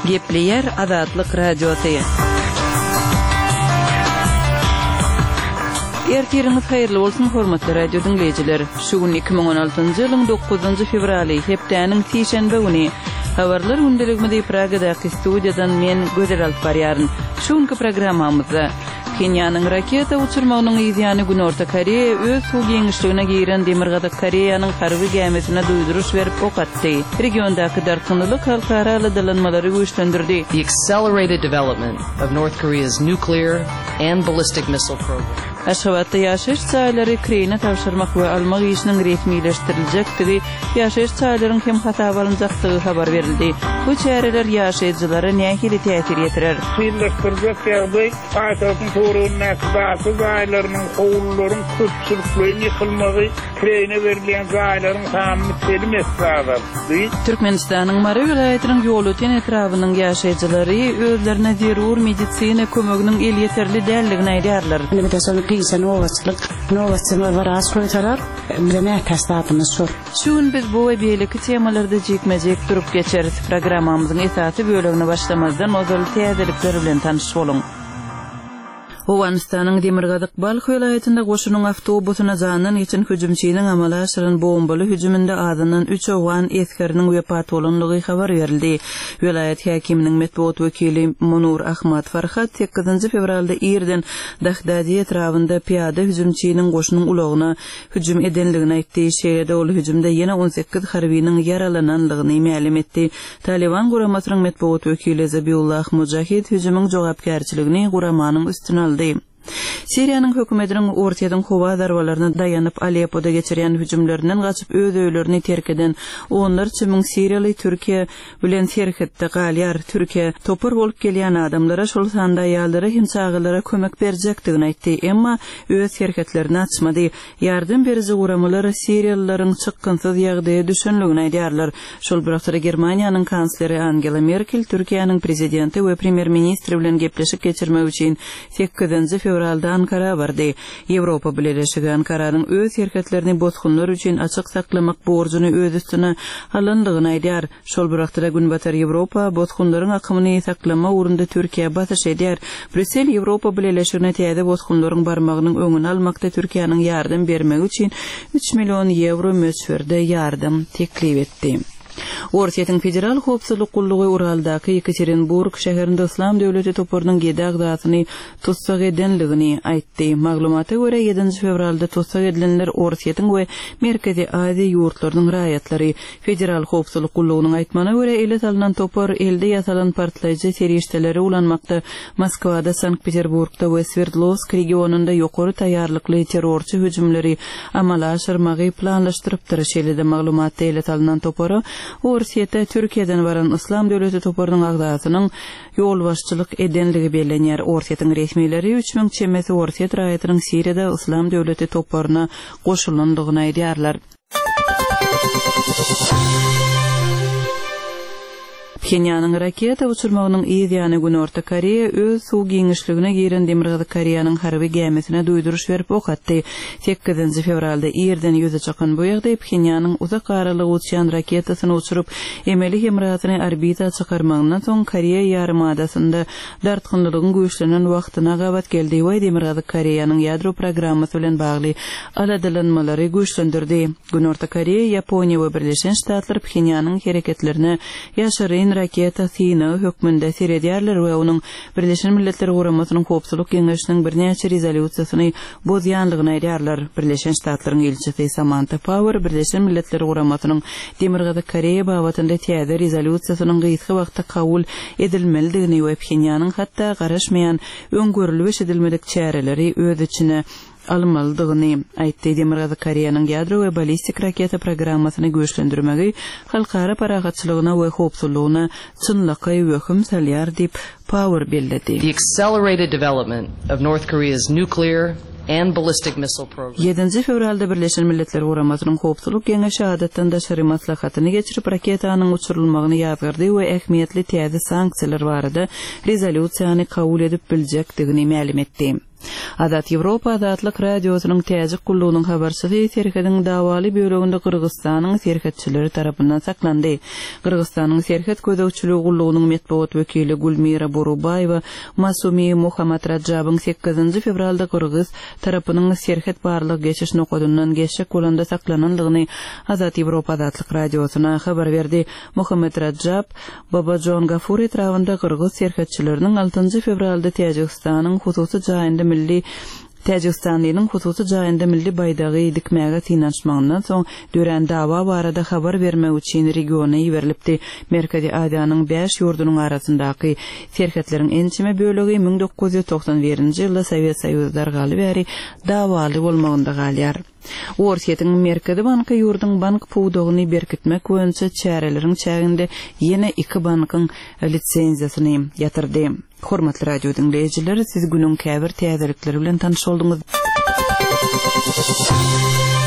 Gepleyer Azatlyk Radiosu. Ertiriniz hayırlı olsun hormatly radio dinleyijiler. Şu gün 2016-njy ýylyň 9-njy fevraly hepdäniň sişenbe güni habarlar gündeliginde Pragadaky studiýadan men Gözel alyp barýaryn. Şu günkü programmamyzda Kenyanyň raketa uçurmagynyň ýyzyny Günorta Koreýa öz suw geňişligine giren Demirgazyk Koreýanyň harby gemisine duýduruş berip ok atdy. Regiondaky darkynlyk halkara alanmalary güýçlendirdi. The accelerated development of North Korea's nuclear and ballistic missile program. Aşgabatda ýaşaýyş çaýlary Ukraina tapşyrmak we almak işiniň resmileşdiriljekdigi, ýaşaýyş çaýlaryň hem hata alınjakdygy habar berildi. Bu çäreler ýaşaýjylara nähili täsir ýetirer? Birleşdirjek ýagdaý paýtagtyň torunun näsibasy gaýlarynyň howlullaryň köpçüliklerini ýykylmagy, Ukraina berilýän gaýlaryň tamamy telmesler. Türkmenistanyň Mary vilayatynyň ýol öten etrawynyň ýaşaýjylary özlerine zerur medisina kömeginiň el ýeterli dälligini aýdýarlar. Şun biz bu we beýleki temalarda jekmejek durup geçeriz. Programmamyzyň esasy bölümine başlamazdan ozal täzelikler bilen tanyş boluň. Owganistanyň Demirgazyk Balk vilayatynda goşunyň awtobusuna zanyň için hüjümçiniň amala aşyran bombaly hüjüminde adynyň 3 owgan eskeriniň wepat bolanlygy habar berildi. Vilayat häkiminiň medeniýet wekili Munur Ahmad Farhat 8 fevralda ýerden Dagdadi etrawynda piýada hüjümçiniň goşunyň ulagyna hüjüm edenligini aýtdy. Şeýle ol hüjümde ýene 18 harbiyniň yaralananlygyny ma'lum etdi. Taliban guramasynyň medeniýet wekili Zabiullah Mujahid hüjümüň jogapkärçiligini guramanyň üstüne aldy. Siriýanyň hökümetiniň ortadan howa darwalaryna daýanyp Aleppoda geçirýän hüjümlerinden gaçyp öz öýlerini terk eden onlarça müň Siriýaly Türkiýe bilen serhetde galýar. Türkiýe topur bolup gelýän adamlara şol sanda ýalylara hem çağılara kömek berjekdigini aýtdy, emma öz serhetlerini açmady. Ýardym berici guramalar Siriýalylaryň çykgynsyz ýagdaýa düşenligini aýdýarlar. Şol birakda Germaniýanyň kansleri Angela Merkel Türkiýanyň prezidenti we premier ministri bilen gepleşip geçirmek üçin 8 fevralda Ankara bardy. Ýewropa Birleşigi Ankaraň öz serhetlerini bozgunlar üçin açyk saklamak borcuny öz üstüne alandygyny aýdýar. Şol birakda günbatar Ýewropa bozgunlaryň akymyny saklama urunda Türkiýe batyş edýär. Brüssel Ýewropa Birleşigine täze bozgunlaryň barmagynyň öňüni almakda Türkiýanyň ýardym bermegi üçin 3 million euro möçberde ýardym teklip etdi. Ortaýatyň federal howpsuzlyk gullugy Uraldaky Yekaterinburg şäherinde Islam döwleti toparynyň gedagdatyny tutsak edenligini aýtdy. Maglumaty görä 7 fevralda tutsak edilenler Ortaýatyň we Merkezi Aziýa ýurtlarynyň raýatlary. Federal howpsuzlyk gullugynyň aýtmana görä elet alynan topar elde ýasalan partlaýjy serişdeleri ulanmakda. Moskwada, Sankt-Peterburgda we Sverdlovsk regionunda ýokary taýýarlykly terrorçy hüjümleri amala aşyrmagy planlaşdyrypdyr. Şeýle-de maglumatda elet alynan topary Ortaýada Türkiýeden baran Islam döwleti toparynyň agdatynyň ýol başçylyk edenligi bellenýär. Ortaýatyň resmileri 3000 çemesi Ortaýat raýatynyň Siriýada Islam döwleti toparyna goşulandygyny aýdýarlar. Kenyanyň raketa uçurmagynyň ýyzyny Günorta Koreýa öz suw geňişligine giren Demirgazyk Koreýanyň harby gemisine duýduruş berip ok atdy. 8 fevralda ýerden ýüze çakan bu ýagdaý Kenyanyň uzak aralyga uçýan raketasyny uçurup emeli hemratyny orbita çykarmagyndan soň Koreýa ýarymadasyna dartgynlygyň güýçlenen wagtyna gabat geldi we Demirgazyk Koreýanyň ýadro programmasy bilen bagly aladylanmalary güýçlendirdi. Günorta Koreýa, Ýaponiýa we Birleşen Ştatlar Kenyanyň hereketlerine ýaşaryn raketa syny hökmünde seredýärler we onuň Birleşen Milletler Guramasynyň howpsuzlyk geňeşiniň birnäçe rezolýusiýasyny bozýanlygyny aýdýarlar. Birleşen Ştatlaryň elçisi Samantha Power Birleşen Milletler Guramasynyň Demirgazyk Koreýa babatynda täze rezolýusiýasynyň gyýtky wagtda kabul edilmelidigini we Pxenyanyň hatda garaşmaýan öňgörülip edilmedik çäreleri öz içine almalydygyny aýtdy. Demirgazyk Koreýanyň ýadro we ballistik raketa programmasyny güýçlendirmegi halkara paragatçylygyna we howpsuzlygyna çynlaky wöküm salýar diýip Power belledi. The accelerated development of North Korea's nuclear and ballistic missile program. 7 fevralda Birleşen Milletler Guramasynyň howpsuzlyk geňeşi adatdan daşary maslahatyny geçirip raketanyň uçurulmagyny ýazgyrdy we ähmiýetli täze sanksiýalar barada rezolýusiýany kabul edip biljekdigini ma'lum etdi. Adat Evropa Adatlyk Radiosynyň täjek gullugynyň habarçyly Serhetiň dawaly bölегinde Kyrgyzstanyň serhetçileri tarapyndan saklandy. Kyrgyzstanyň serhet gözegçiligi gullugynyň metbuat wekili Gulmira Borubayewa Masumi Muhammad Rajabyň 8 fevralda Kyrgyz tarapynyň serhet barlyk geçiş nokadyndan geçek bolanda saklananlygyny Adat Evropa Adatlyk Radiosyna habar berdi. Muhammad Rajab Babajon Gafur etrawynda Kyrgyz serhetçileriniň 6 fevralda Täjikistanyň hususy jaýynda Täjikistanyň hususy jaýynda milli baydagy dikmäge tinanşmagyndan soň dören dawa barada habar bermek üçin regiona ýerilipdi. Merkezi Asyanyň 5 ýurdunyň arasyndaky serhetleriň ençime bölegi 1991-nji ýylda Sowet Soýuzyna galy bäri dawaly bolmagynda galýar. Orsiýetiň Merkezi banky ýurdun bank puwdugyny berkitmek boýunça çäreleriň çäginde ýene 2 bankyň litsenziýasyny ýatyrdy. Hormatly radio dinleýijiler, siz günüň käbir täzelikleri bilen tanyş boldunuz.